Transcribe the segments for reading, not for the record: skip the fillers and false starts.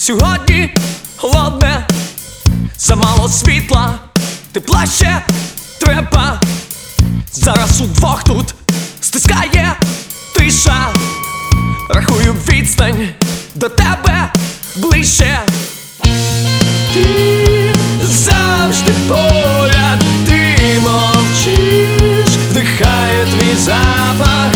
Сьогодні холодне, замало світла, тепла ще треба. Зараз удвох тут стискає тиша. Рахую відстань до тебе ближче. Ти завжди поряд, ти мовчиш, вдихає твій запах.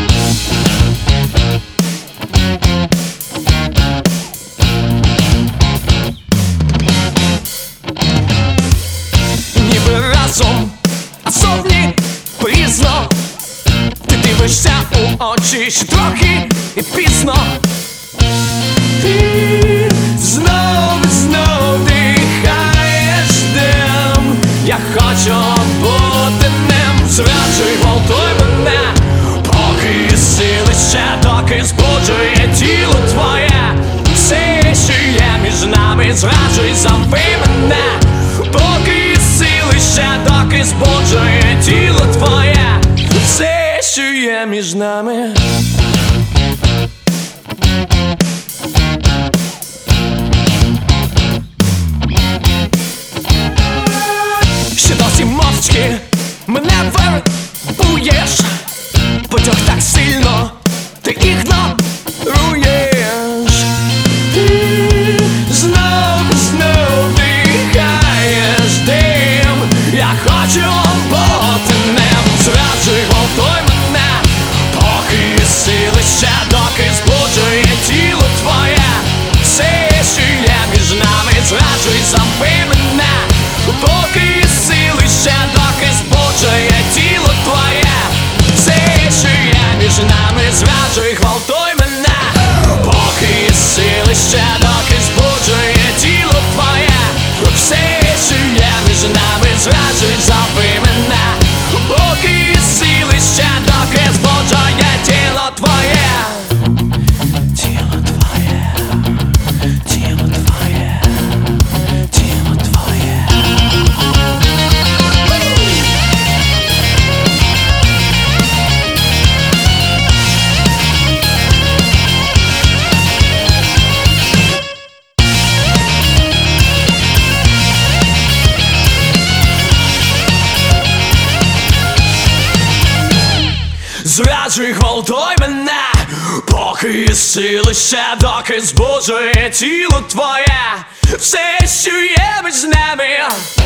Ніби разом, а зовні пізно. Ти дивишся у очі ще трохи і пізно. Ти знов і знов дихаєш дим. Я хочу бути ним. Зраджуй, гвалтуй мене, поки є сили ще, доки збуджує тіло твоє. Все, що є між нами, зраджуй, забий мене, поки є сили ще, доки збуджує тіло твоє. Все, що є між нами. Ще досі мовчки мене вербуєш. Потяг так сильно, ти ігноруєш. Ти знов і знов дихаєш дим. Я хочу бути ним. Зраджуй, гвалтуй мене, поки є сили ще, доки збуджує тіло твоє. Все, що є між нами, зраджуй, забий мене, поки є сили ще, доки збуджує тіло твоє. Все, що є між нами, зраджуй, гвалтуй мене, поки є сили ще, доки збуджує тіло твоє. Все, що є між нами, зраджуй, забий мене, поки є сили ще, доки збуджує тіло твоє. Тіло твоє, тіло твоє, тіло твоє. Зраджуй, гвалтуй мене, поки є сили ще, доки збуджує тіло твоє. Все, що є між нами.